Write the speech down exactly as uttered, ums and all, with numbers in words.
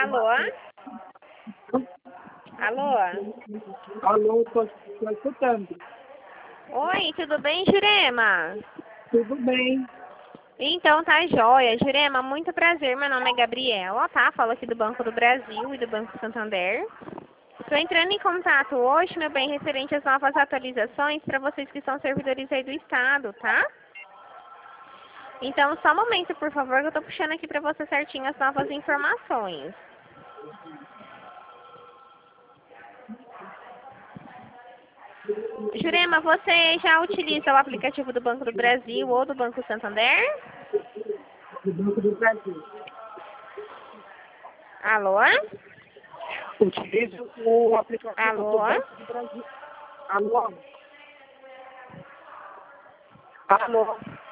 Alô? Alô? Alô, tô, tô escutando. Oi, tudo bem, Jurema? Tudo bem. Então tá jóia. Jurema, muito prazer. Meu nome é Gabriela, tá? Falo aqui do Banco do Brasil e do Banco Santander. Estou entrando em contato hoje, meu bem, referente às novas atualizações para vocês que são servidores aí do Estado, tá? Então, só um momento, por favor, que eu tô puxando aqui para você certinho as novas informações. Jurema, você já utiliza o aplicativo do Banco do Brasil ou do Banco Santander? Do Banco do Brasil. Alô? Utilizo o aplicativo Alô? do Banco do Brasil. Alô? Alô?